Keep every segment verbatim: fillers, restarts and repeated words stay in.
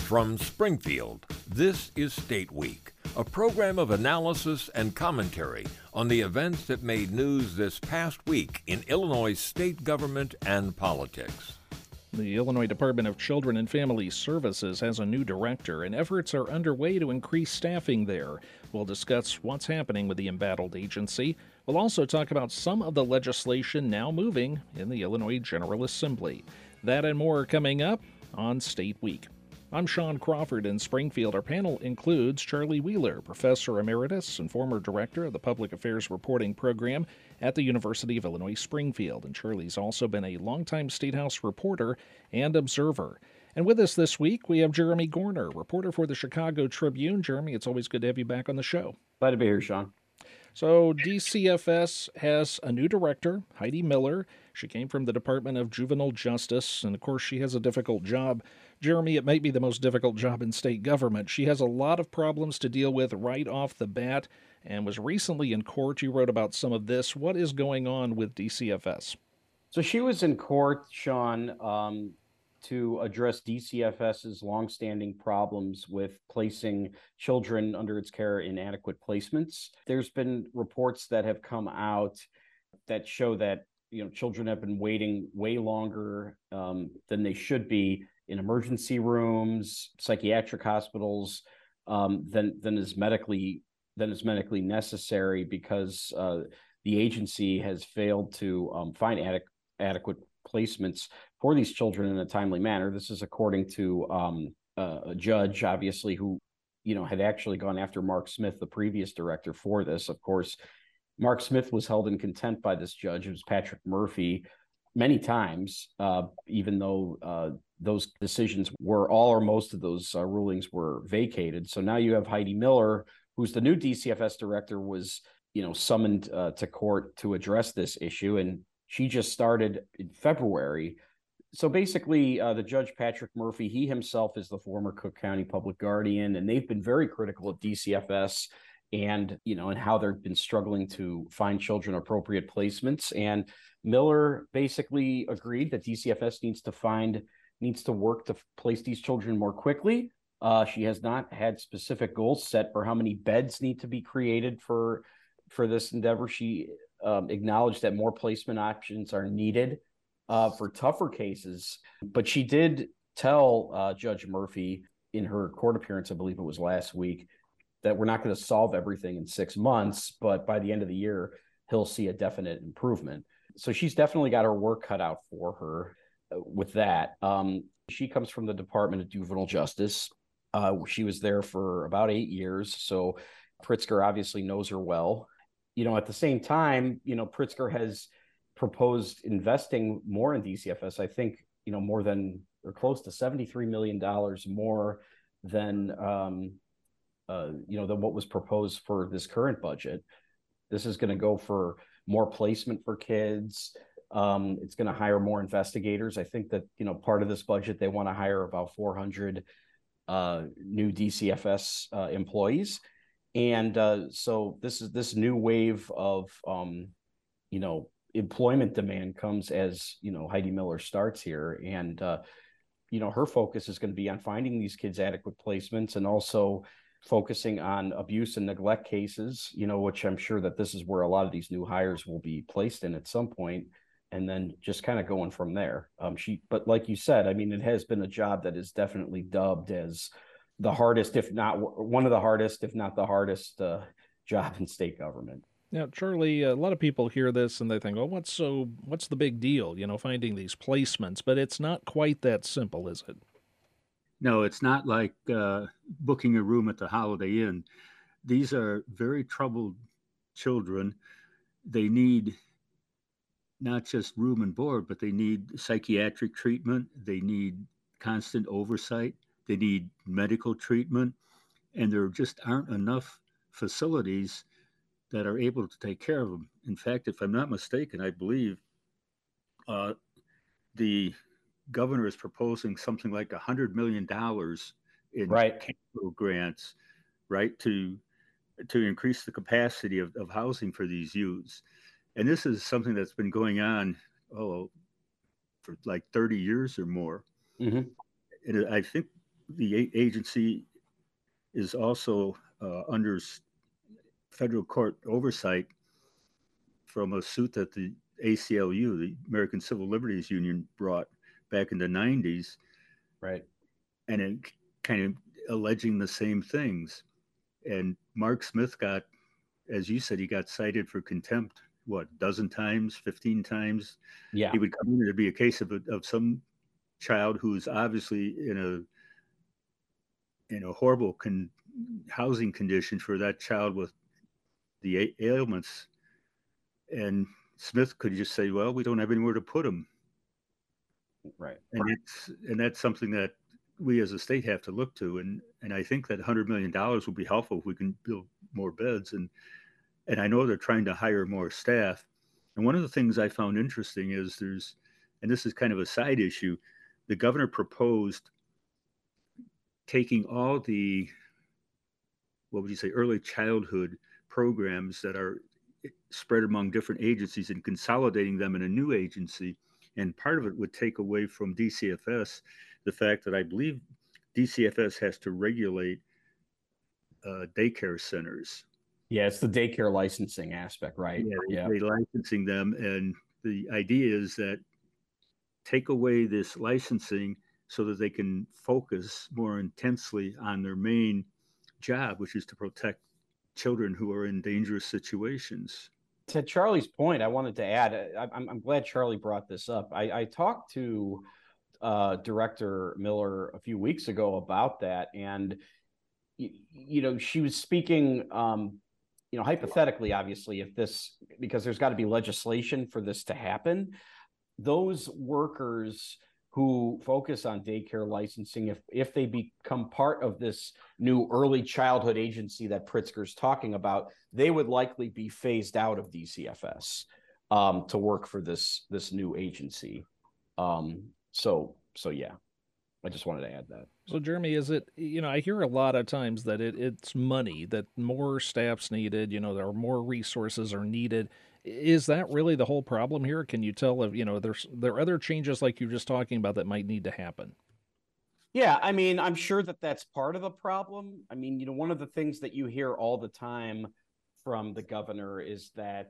From Springfield, this is State Week, a program of analysis and commentary on the events that made news this past week in Illinois state government and politics. The Illinois Department of Children and Family Services has a new director, and efforts are underway to increase staffing there. We'll discuss what's happening with the embattled agency. We'll also talk about some of the legislation now moving in the Illinois General Assembly. That and more coming up on State Week. I'm Sean Crawford in Springfield. Our panel includes Charlie Wheeler, Professor Emeritus and former Director of the Public Affairs Reporting Program at the University of Illinois Springfield. And Charlie's also been a longtime State House reporter and observer. And with us this week, we have Jeremy Gorner, reporter for the Chicago Tribune. Jeremy, it's always good to have you back on the show. Glad to be here, Sean. So D C F S has a new director, Heidi Miller. She came from the Department of Juvenile Justice, and of course she has a difficult job. Jeremy, it might be the most difficult job in state government. She has a lot of problems to deal with right off the bat and was recently in court. You wrote about some of this. What is going on with D C F S? So she was in court, Sean, um, to address D C F S's longstanding problems with placing children under its care in inadequate placements. There's been reports that have come out that show that you know children have been waiting way longer um, than they should be in emergency rooms, psychiatric hospitals, um, than than is medically than is medically necessary because uh, the agency has failed to um, find adequ- adequate placements for these children in a timely manner. This is according to um, uh, a judge, obviously, who you know had actually gone after Mark Smith, the previous director for this. Of course, Mark Smith was held in contempt by this judge. It was Patrick Murphy many times, uh, even though uh, those decisions were all or most of those uh, rulings were vacated. So now you have Heidi Miller, who's the new D C F S director, was you know summoned uh, to court to address this issue, and she just started in February. So basically, uh, the judge, Patrick Murphy, he himself is the former Cook County public guardian, and they've been very critical of D C F S and, you know, and how they've been struggling to find children appropriate placements. And Miller basically agreed that D C F S needs to find, needs to work to place these children more quickly. Uh, she has not had specific goals set for how many beds need to be created for, for this endeavor. She um, acknowledged that more placement options are needed Uh, for tougher cases. But she did tell uh, Judge Murphy in her court appearance, I believe it was last week, that we're not going to solve everything in six months, but by the end of the year, he'll see a definite improvement. So she's definitely got her work cut out for her uh, with that. Um, she comes from the Department of Juvenile Justice. Uh, she was there for about eight years. So Pritzker obviously knows her well. You know, at the same time, you know, Pritzker has proposed investing more in D C F S. I think, you know, more than or close to seventy-three million dollars more than, um, uh, you know, than what was proposed for this current budget. This is going to go for more placement for kids. Um, it's going to hire more investigators. I think that, you know, part of this budget, they want to hire about four hundred uh, new D C F S uh, employees. And uh, so this is this new wave of, um, you know, employment demand comes as, you know, Heidi Miller starts here. And, uh, you know, her focus is going to be on finding these kids adequate placements and also focusing on abuse and neglect cases, you know, which I'm sure that this is where a lot of these new hires will be placed in at some point, and then just kind of going from there. Um, she, but like you said, I mean, it has been a job that is definitely dubbed as the hardest, if not one of the hardest, if not the hardest uh, job in state government. Now, Charlie, a lot of people hear this and they think, "Oh, what's so? What's the big deal? You know, finding these placements." But it's not quite that simple, is it? No, it's not like uh, booking a room at the Holiday Inn. These are very troubled children. They need not just room and board, but they need psychiatric treatment. They need constant oversight. They need medical treatment. And there just aren't enough facilities that are able to take care of them. In fact, if I'm not mistaken, I believe uh, the governor is proposing something like one hundred million dollars in right. capital grants, right, to to increase the capacity of, of housing for these youths. And this is something that's been going on, oh, for like thirty years or more. Mm-hmm. And I think the a- agency is also uh, under federal court oversight from a suit that the A C L U, the American Civil Liberties Union, brought back in the nineties. Right. And it kind of alleging the same things. And Mark Smith got, as you said, he got cited for contempt, what, a dozen times, fifteen times? Yeah. He would come in, it'd be a case of, of some child who's obviously in a in a horrible con- housing condition for that child with the a- ailments. And Smith could just say, well, we don't have anywhere to put him. Right. And it's and that's something that we as a state have to look to. And and I think that one hundred million dollars will be helpful if we can build more beds. And and I know they're trying to hire more staff. And one of the things I found interesting is there's, and this is kind of a side issue, the governor proposed taking all the, what would you say, early childhood programs that are spread among different agencies and consolidating them in a new agency. And part of it would take away from D C F S the fact that I believe D C F S has to regulate uh, daycare centers. Yeah, it's the daycare licensing aspect, right? Yeah, they, yeah. they licensing them, and the idea is that take away this licensing so that they can focus more intensely on their main job, which is to protect children who are in dangerous situations. To Charlie's point, I wanted to add, I, I'm, I'm glad Charlie brought this up. I, I talked to uh, Director Miller a few weeks ago about that, and you, you know, she was speaking, um, you know, hypothetically, obviously, if this, because there's got to be legislation for this to happen, those workers who focus on daycare licensing, if if they become part of this new early childhood agency that Pritzker's talking about, they would likely be phased out of D C F S um, to work for this this new agency. Um, so so yeah, I just wanted to add that. So Jeremy, is it, you know, I hear a lot of times that it, it's money, that more staff's needed, you know, there are more resources are needed. Is that really the whole problem here? Can you tell if, you know, there's there are other changes like you were just talking about that might need to happen? Yeah, I mean, I'm sure that that's part of the problem. I mean, you know, one of the things that you hear all the time from the governor is that,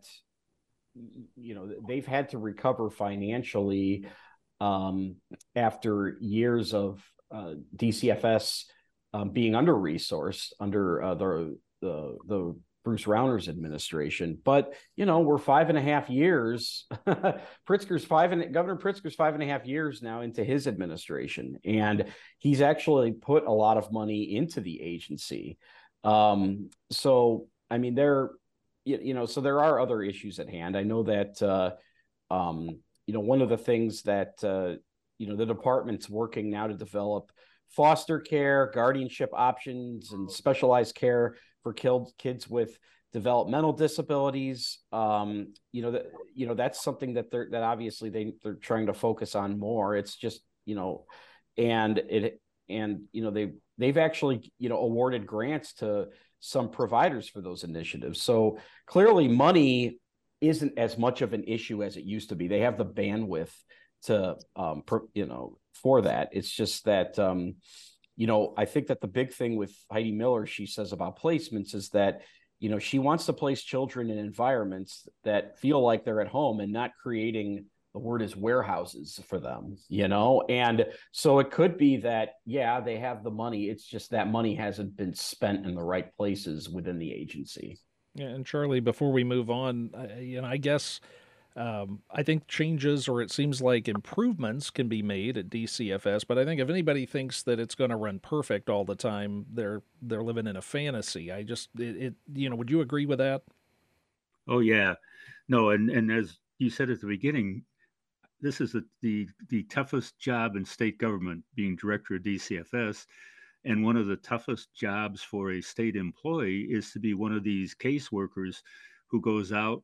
you know, they've had to recover financially um, after years of uh, D C F S um, being under resourced under uh, the the the Bruce Rauner's administration. But you know, we're five and a half years. Pritzker's five and Governor Pritzker's five and a half years now into his administration, and he's actually put a lot of money into the agency. Um, so I mean, there, you, you know, so there are other issues at hand. I know that. Uh, um, you know, one of the things that uh, you know the department's working now to develop foster care, guardianship options, and specialized care for killed kids with developmental disabilities. Um, you know that you know that's something that they're that obviously they they're trying to focus on more. It's just you know, and it and you know they they've actually you know awarded grants to some providers for those initiatives. So clearly, money isn't as much of an issue as it used to be. They have the bandwidth to um, per, you know for that. It's just that. Um, You know, I think that the big thing with Heidi Miller, she says about placements is that, you know, she wants to place children in environments that feel like they're at home and not creating, the word is warehouses for them, you know? And so it could be that, yeah, they have the money. It's just that money hasn't been spent in the right places within the agency. Yeah, and Charlie, before we move on, I, you know, I guess Um, I think changes, or it seems like improvements, can be made at D C F S. But I think if anybody thinks that it's going to run perfect all the time, they're they're living in a fantasy. I just it, it you know, would you agree with that? Oh yeah, no, and and as you said at the beginning, this is the the, the toughest job in state government, being director of D C F S. And one of the toughest jobs for a state employee is to be one of these caseworkers who goes out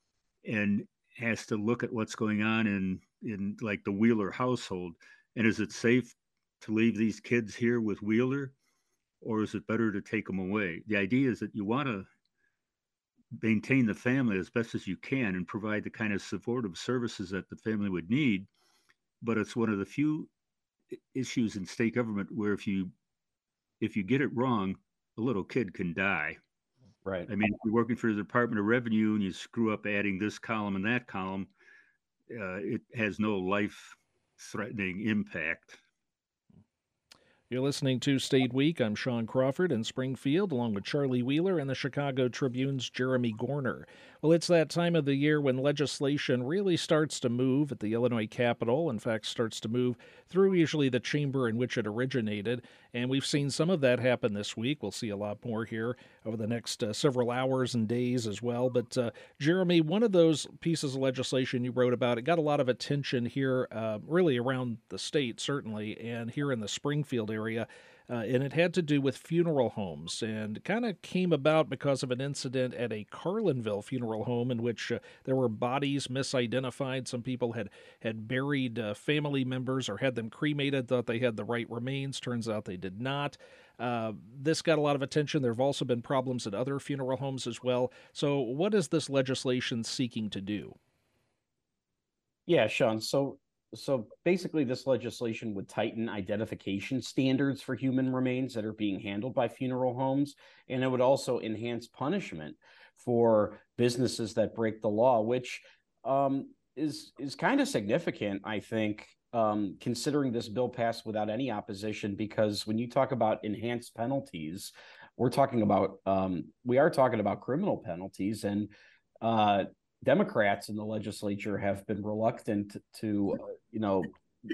and has to look at what's going on in in like the Wheeler household. And is it safe to leave these kids here with Wheeler, or is it better to take them away? The idea is that you want to maintain the family as best as you can and provide the kind of supportive services that the family would need. But it's one of the few issues in state government where if you if you get it wrong, a little kid can die. Right. I mean, if you're working for the Department of Revenue and you screw up adding this column and that column, uh, it has no life-threatening impact. You're listening to State Week. I'm Sean Crawford in Springfield, along with Charlie Wheeler and the Chicago Tribune's Jeremy Gorner. Well, it's that time of the year when legislation really starts to move at the Illinois Capitol. In fact, starts to move through usually the chamber in which it originated. And we've seen some of that happen this week. We'll see a lot more here over the next uh, several hours and days as well. But, uh, Jeremy, one of those pieces of legislation you wrote about, it got a lot of attention here, uh, really around the state, certainly, and here in the Springfield area. Area, uh, and it had to do with funeral homes, and kind of came about because of an incident at a Carlinville funeral home in which uh, there were bodies misidentified. Some people had had buried uh, family members or had them cremated, thought they had the right remains. Turns out they did not. Uh, this got a lot of attention. There have also been problems at other funeral homes as well. So what is this legislation seeking to do? Yeah, Sean. So So basically, this legislation would tighten identification standards for human remains that are being handled by funeral homes, and it would also enhance punishment for businesses that break the law, which um, is is kind of significant, I think, um, considering this bill passed without any opposition. Because when you talk about enhanced penalties, we're talking about um, we are talking about criminal penalties, and uh, Democrats in the legislature have been reluctant to, uh, you know,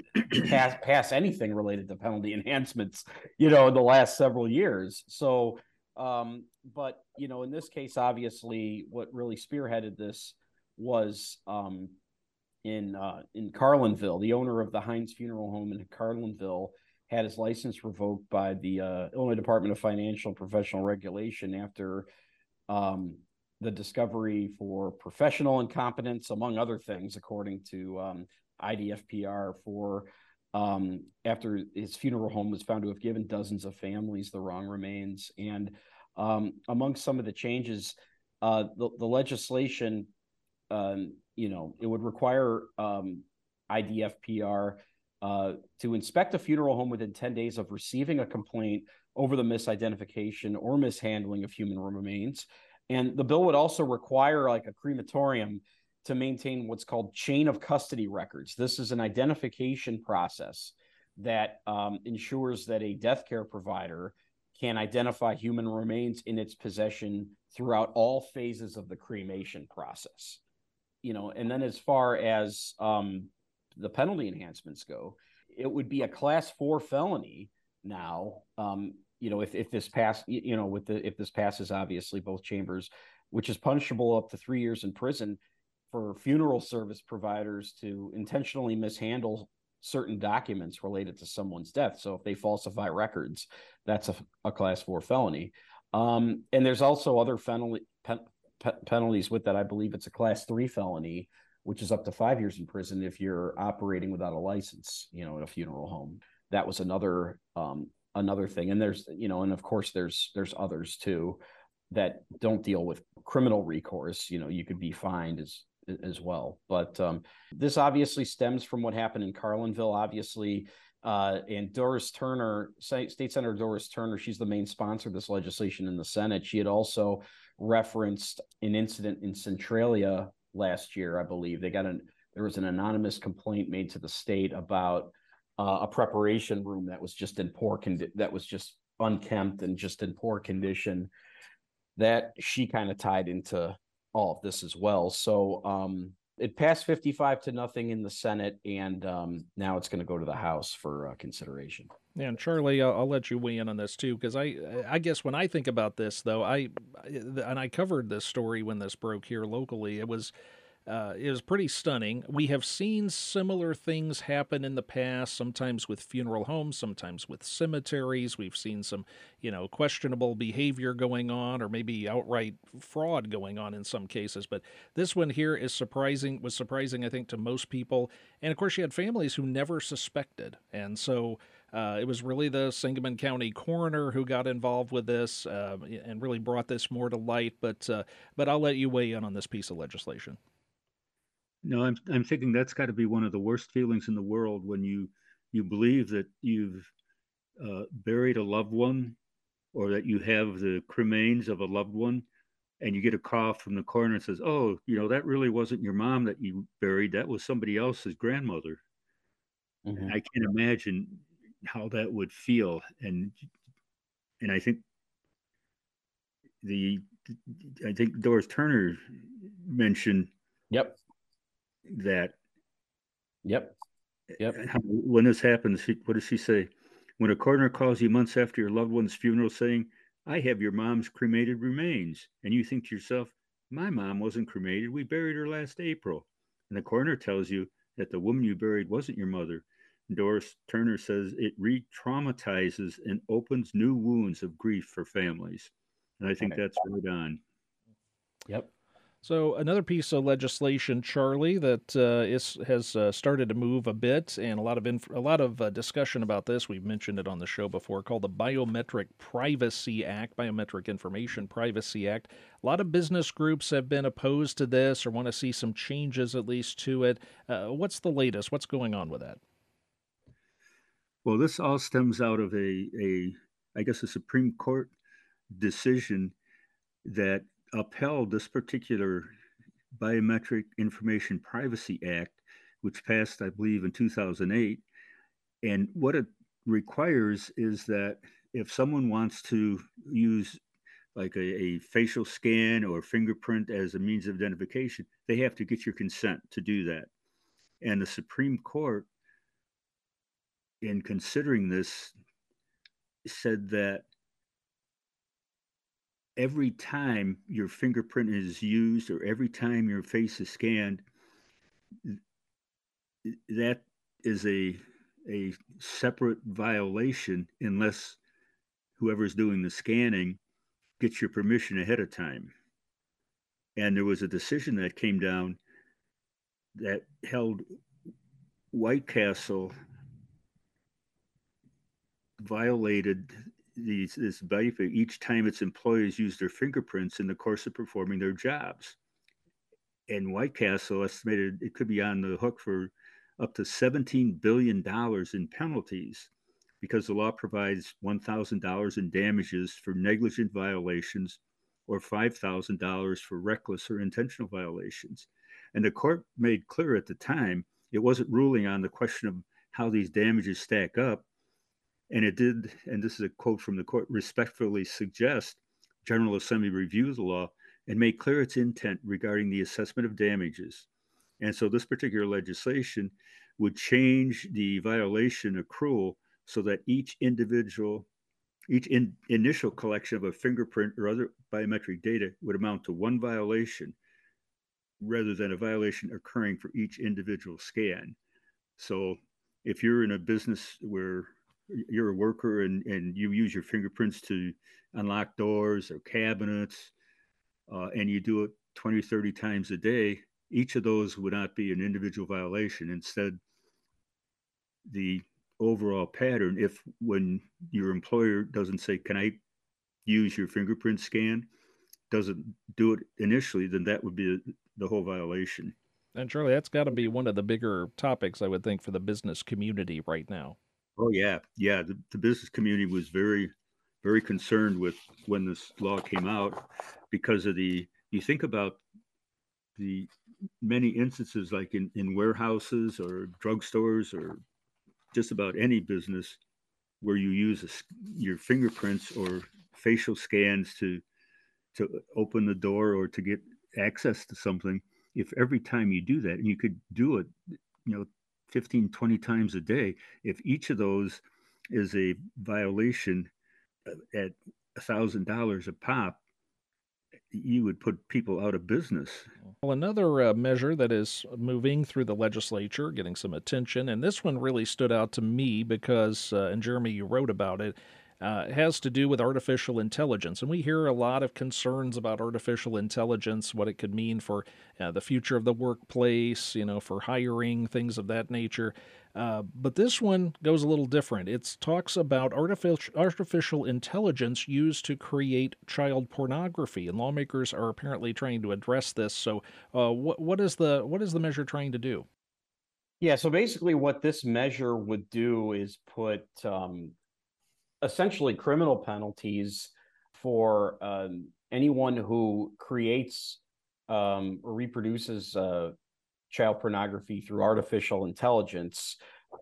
pass pass anything related to penalty enhancements, you know, in the last several years. So, um, but you know, in this case, obviously, what really spearheaded this was um, in uh, in Carlinville. The owner of the Heinz Funeral Home in Carlinville had his license revoked by the uh, Illinois Department of Financial and Professional Regulation after. Um, the discovery for professional incompetence, among other things, according to um, I D F P R, for um, after his funeral home was found to have given dozens of families the wrong remains. And um, among some of the changes, uh, the, the legislation, um, you know, it would require um, I D F P R uh, to inspect a funeral home within ten days of receiving a complaint over the misidentification or mishandling of human remains. And the bill would also require, like a crematorium, to maintain what's called chain of custody records. This is an identification process that um, ensures that a death care provider can identify human remains in its possession throughout all phases of the cremation process. You know, and then as far as um, the penalty enhancements go, it would be a class four felony now. Um, you know, if, if this pass, you know, with the, if this passes, obviously both chambers, which is punishable up to three years in prison for funeral service providers to intentionally mishandle certain documents related to someone's death. So if they falsify records, that's a, a class four felony. Um, and there's also other penalty, pen, pe- penalties with that. I believe it's a class three felony, which is up to five years in prison if you're operating without a license, you know, in a funeral home. That was another, um, another thing. And there's, you know, and of course there's, there's others too that don't deal with criminal recourse. You know, you could be fined as, as well. But um, this obviously stems from what happened in Carlinville, obviously. Uh, and Doris Turner, State Senator Doris Turner, she's the main sponsor of this legislation in the Senate. She had also referenced an incident in Centralia last year, I believe. They got an, there was an anonymous complaint made to the state about Uh, a preparation room that was just in poor condi- that was just unkempt and just in poor condition, that she kind of tied into all of this as well. So um, it passed fifty-five to nothing in the Senate, and um, now it's going to go to the House for uh, consideration. Yeah, and Charlie, I'll, I'll let you weigh in on this too, because I, I guess when I think about this, though, I, and I covered this story when this broke here locally. It was. Uh, it was pretty stunning. We have seen similar things happen in the past, sometimes with funeral homes, sometimes with cemeteries. We've seen some, you know, questionable behavior going on, or maybe outright fraud going on in some cases. But this one here is surprising, was surprising, I think, to most people. And of course, you had families who never suspected. And so uh, it was really the Sangamon County coroner who got involved with this uh, and really brought this more to light. But uh, but I'll let you weigh in on this piece of legislation. No, I'm I'm thinking that's got to be one of the worst feelings in the world when you you believe that you've uh, buried a loved one, or that you have the cremains of a loved one, and you get a call from the coroner and says, "Oh, you know, that really wasn't your mom that you buried. That was somebody else's grandmother." Mm-hmm. I can't imagine how that would feel. And and I think the I think Doris Turner mentioned Yep. that. Yep. Yep. When this happens, she, what does she say? When a coroner calls you months after your loved one's funeral saying, "I have your mom's cremated remains," and you think to yourself, "My mom wasn't cremated. We buried her last April." And the coroner tells you that the woman you buried wasn't your mother. Doris Turner says it re-traumatizes and opens new wounds of grief for families. And I think Right. that's right on. Yep. So another piece of legislation, Charlie, that uh, is has uh, started to move a bit, and a lot of inf- a lot of uh, discussion about this. We've mentioned it on the show before, called the Biometric Privacy Act, Biometric Information Privacy Act. A lot of business groups have been opposed to this or want to see some changes at least to it. Uh, what's the latest? What's going on with that? Well, this all stems out of a, a I guess, a Supreme Court decision that upheld this particular Biometric Information Privacy Act, which passed, I believe, in two thousand eight. And what it requires is that if someone wants to use like a, a facial scan or fingerprint as a means of identification, they have to get your consent to do that. And the Supreme Court, in considering this, said that every time your fingerprint is used or every time your face is scanned, that is a a separate violation unless whoever's doing the scanning gets your permission ahead of time. And there was a decision that came down that held White Castle violated these, this benefit each time its employees used their fingerprints in the course of performing their jobs. And White Castle estimated it could be on the hook for up to seventeen billion dollars in penalties because the law provides one thousand dollars in damages for negligent violations or five thousand dollars for reckless or intentional violations. And the court made clear at the time it wasn't ruling on the question of how these damages stack up. And it did, and this is a quote from the court, respectfully suggest General Assembly review the law and make clear its intent regarding the assessment of damages. And so this particular legislation would change the violation accrual so that each individual, each in, initial collection of a fingerprint or other biometric data would amount to one violation rather than a violation occurring for each individual scan. So if you're in a business where you're a worker and, and you use your fingerprints to unlock doors or cabinets, uh, and you do it twenty, thirty times a day, each of those would not be an individual violation. Instead, the overall pattern, if when your employer doesn't say, "Can I use your fingerprint scan?" doesn't do it initially, then that would be the whole violation. And Charlie, that's got to be one of the bigger topics, I would think, for the business community right now. Oh yeah, yeah. The, the business community was very, very concerned with when this law came out because of the. You think about the many instances, like in, in warehouses or drugstores or just about any business, where you use a, your fingerprints or facial scans to to open the door or to get access to something. If every time you do that, and you could do it, you know, fifteen, twenty times a day, if each of those is a violation at a thousand dollars a pop, you would put people out of business. Well, another uh, measure that is moving through the legislature, getting some attention, and this one really stood out to me because, uh, and Jeremy, you wrote about it, uh, it has to do with artificial intelligence. And we hear a lot of concerns about artificial intelligence, what it could mean for uh, the future of the workplace, you know, for hiring, things of that nature. Uh, but this one goes a little different. It talks about artificial artificial intelligence used to create child pornography, and lawmakers are apparently trying to address this. So, uh, what what is the what is the measure trying to do? Yeah, so basically what this measure would do is put um, essentially criminal penalties for um, anyone who creates um, or reproduces uh, child pornography through artificial intelligence,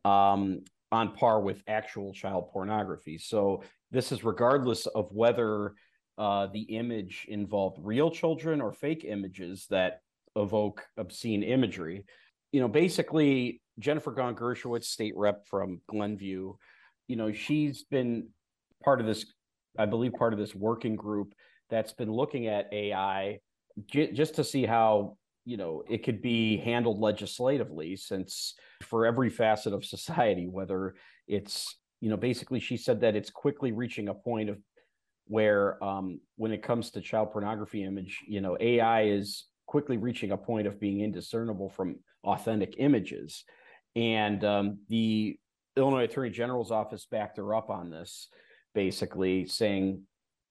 um, on par with actual child pornography. So this is regardless of whether uh, the image involved real children or fake images that evoke obscene imagery. You know, basically, Jennifer Gahn Gershowitz, state rep from Glenview, you know, she's been part of this, I believe, part of this working group that's been looking at A I j- just to see how, you know, it could be handled legislatively, since for every facet of society, whether it's, you know, basically she said that it's quickly reaching a point of where um, when it comes to child pornography image, you know, A I is quickly reaching a point of being indiscernible from authentic images. And um, the Illinois Attorney General's office backed her up on this, basically saying,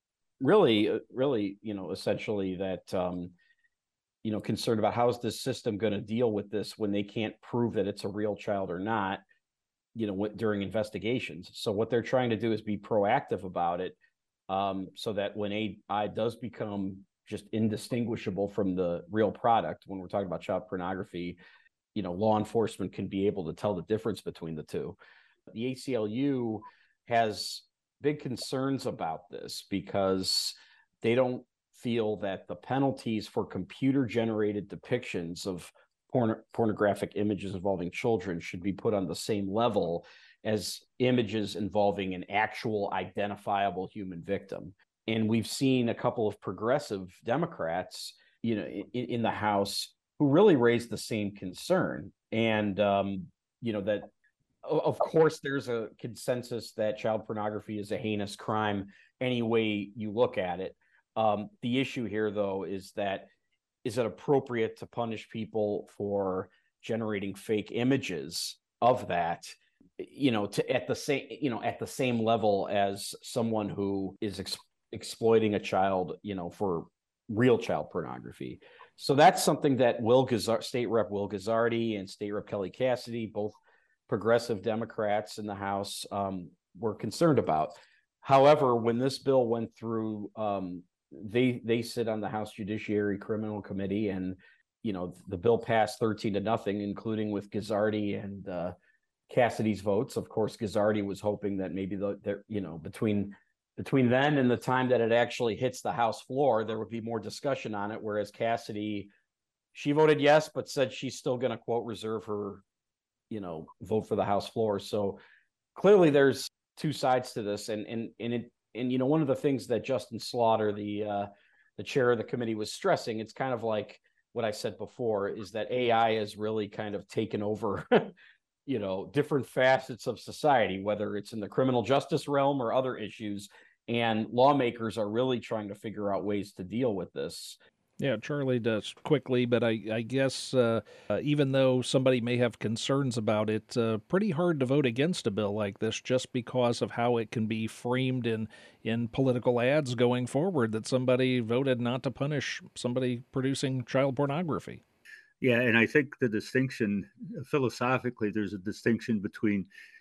really, really, you know, essentially that, um, you know, concerned about how is this system going to deal with this when they can't prove that it's a real child or not, you know, during investigations. So what they're trying to do is be proactive about it, um, so that when A I does become just indistinguishable from the real product, when we're talking about child pornography, you know, law enforcement can be able to tell the difference between the two. The A C L U has big concerns about this because they don't feel that the penalties for computer-generated depictions of porn- pornographic images involving children should be put on the same level as images involving an actual identifiable human victim. And we've seen a couple of progressive Democrats, you know, in, in the House who really raised the same concern. And, um, you know, that, of course, there's a consensus that child pornography is a heinous crime any way you look at it. Um, the issue here, though, is that is it appropriate to punish people for generating fake images of that, you know, to at the same, you know, at the same level as someone who is ex- exploiting a child, you know, for real child pornography. So that's something that Will Guzzardi, State Rep Will Guzzardi and State Rep Kelly Cassidy, both progressive Democrats in the House, um, were concerned about. However, when this bill went through, um, they they sit on the House Judiciary Criminal Committee, and you know the bill passed thirteen to nothing, including with Guzzardi and uh, Cassidy's votes. Of course, Guzzardi was hoping that maybe the, the you know between between then and the time that it actually hits the House floor, there would be more discussion on it. Whereas Cassidy, she voted yes, but said she's still going to, quote, reserve her, you know, vote for the House floor. So clearly there's two sides to this. And, and, and it, and, you know, one of the things that Justin Slaughter, the, uh, the chair of the committee, was stressing, it's kind of like what I said before, is that A I has really kind of taken over, you know, different facets of society, whether it's in the criminal justice realm or other issues. And lawmakers are really trying to figure out ways to deal with this. Yeah, Charlie does quickly, but I, I guess uh, uh, even though somebody may have concerns about it, uh, pretty hard to vote against a bill like this just because of how it can be framed in, in political ads going forward, that somebody voted not to punish somebody producing child pornography. Yeah, and I think the distinction, philosophically, there's a distinction between,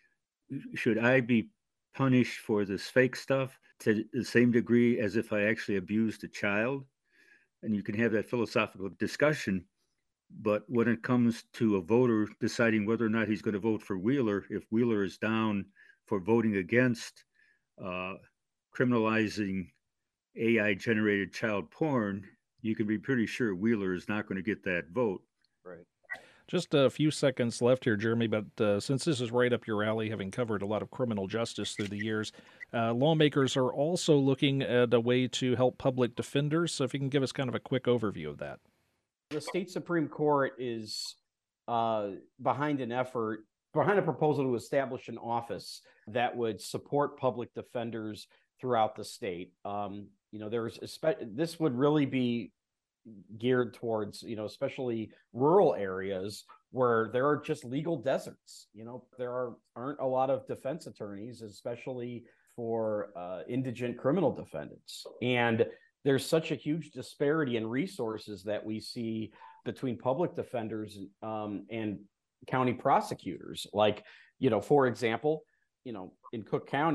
should I be punished for this fake stuff to the same degree as if I actually abused a child? And you can have that philosophical discussion. But when it comes to a voter deciding whether or not he's going to vote for Wheeler, if Wheeler is down for voting against uh, criminalizing A I-generated child porn, you can be pretty sure Wheeler is not going to get that vote. Right. Just a few seconds left here, Jeremy, but uh, since this is right up your alley, having covered a lot of criminal justice through the years, uh, lawmakers are also looking at a way to help public defenders. So if you can give us kind of a quick overview of that. The state Supreme Court is uh, behind an effort, behind a proposal to establish an office that would support public defenders throughout the state. Um, you know, there's this would really be geared towards, you know, especially rural areas where there are just legal deserts. You know, there are aren't a lot of defense attorneys, especially for uh, indigent criminal defendants. And there's such a huge disparity in resources that we see between public defenders um, and county prosecutors. Like, you know, for example, you know, in Cook County,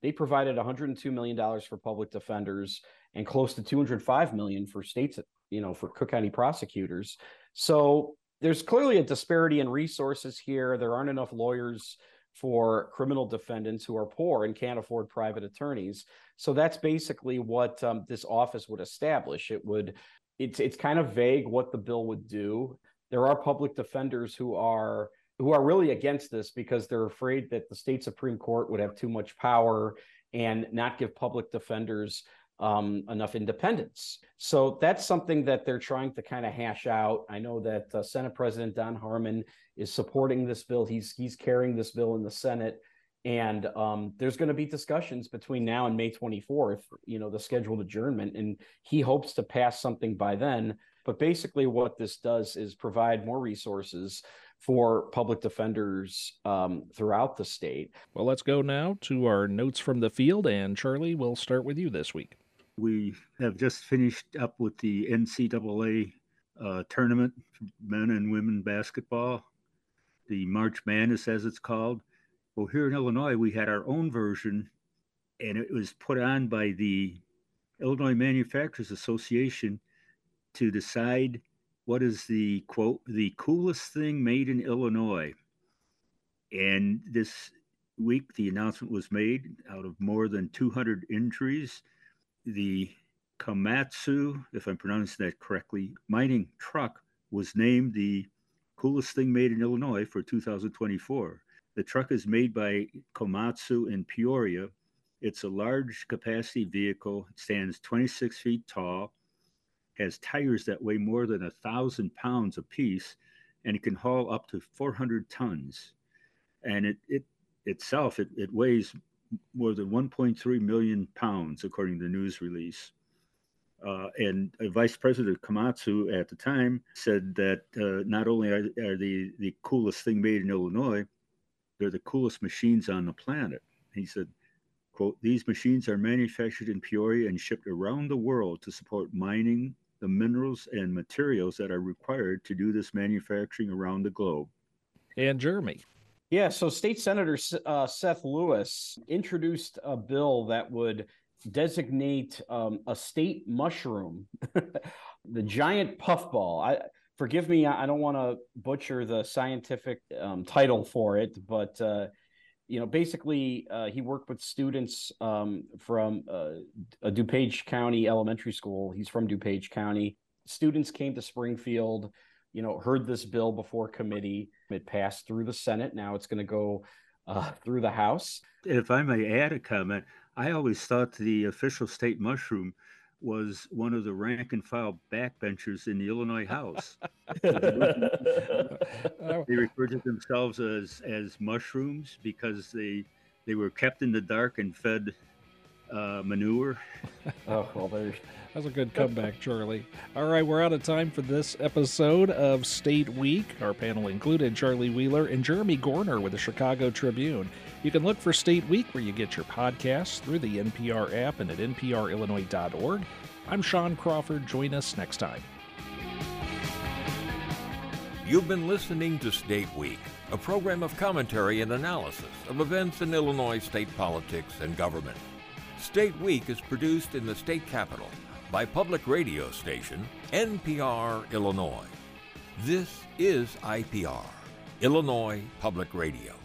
they provided one hundred two million dollars for public defenders and close to two hundred five million dollars for states, you know, for Cook County prosecutors. So there's clearly a disparity in resources here. There aren't enough lawyers for criminal defendants who are poor and can't afford private attorneys. So that's basically what um, this office would establish. It would, it's it's kind of vague what the bill would do. There are public defenders who are who are really against this because they're afraid that the state Supreme Court would have too much power and not give public defenders um, enough independence. So that's something that they're trying to kind of hash out. I know that uh, Senate President Don Harmon is supporting this bill. He's he's carrying this bill in the Senate. And um, there's going to be discussions between now and May twenty-fourth, you know, the scheduled adjournment. And he hopes to pass something by then. But basically what this does is provide more resources for public defenders um, throughout the state. Well, let's go now to our notes from the field. And Charlie, we'll start with you this week. We have just finished up with the N C double A uh, tournament for men and women basketball, the March Madness as it's called. Well, here in Illinois, we had our own version, and it was put on by the Illinois Manufacturers Association to decide what is the, quote, the coolest thing made in Illinois. And this week, the announcement was made out of more than two hundred entries. The Komatsu, if I'm pronouncing that correctly, mining truck was named the coolest thing made in Illinois for two thousand twenty-four. The truck is made by Komatsu in Peoria. It's a large capacity vehicle. It stands twenty-six feet tall, has tires that weigh more than a thousand pounds apiece, and it can haul up to four hundred tons. And it, it itself, it, it weighs more than one point three million pounds, according to the news release. Uh, and uh, Vice President Komatsu at the time said that uh, not only are, are they the coolest thing made in Illinois, they're the coolest machines on the planet. He said, quote, these machines are manufactured in Peoria and shipped around the world to support mining the minerals and materials that are required to do this manufacturing around the globe. And Jeremy. Yeah, so State Senator uh, Seth Lewis introduced a bill that would designate um, a state mushroom, the giant puffball. I forgive me, I don't want to butcher the scientific um, title for it, but uh, you know, basically, uh, he worked with students um, from uh, a DuPage County elementary school. He's from DuPage County. Students came to Springfield, you know, heard this bill before committee. It passed through the Senate. Now it's going to go uh, through the House. If I may add a comment, I always thought the official state mushroom was one of the rank and file backbenchers in the Illinois House. They referred to themselves as as mushrooms because they they were kept in the dark and fed uh, manure. Oh, well, there's... That's a good comeback, Charlie. All right, we're out of time for this episode of State Week. Our panel included Charlie Wheeler and Jeremy Gorner with the Chicago Tribune. You can look for State Week where you get your podcasts through the N P R app and at N P R Illinois dot org. I'm Sean Crawford. Join us next time. You've been listening to State Week, a program of commentary and analysis of events in Illinois state politics and government. State Week is produced in the state capital by public radio station N P R Illinois. This is I P R, Illinois Public Radio.